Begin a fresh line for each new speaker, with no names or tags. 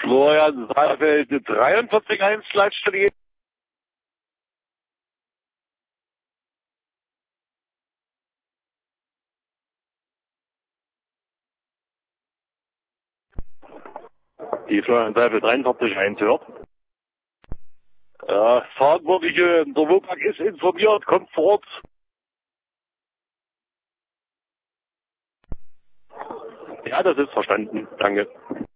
Florian Saalfeld 43-1 Leitstelle. Die Florian Saalfeld 43-1 hört. Ja, Verantwortliche der WOPAG ist informiert, kommt vor Ort. Ja, das ist verstanden. Danke.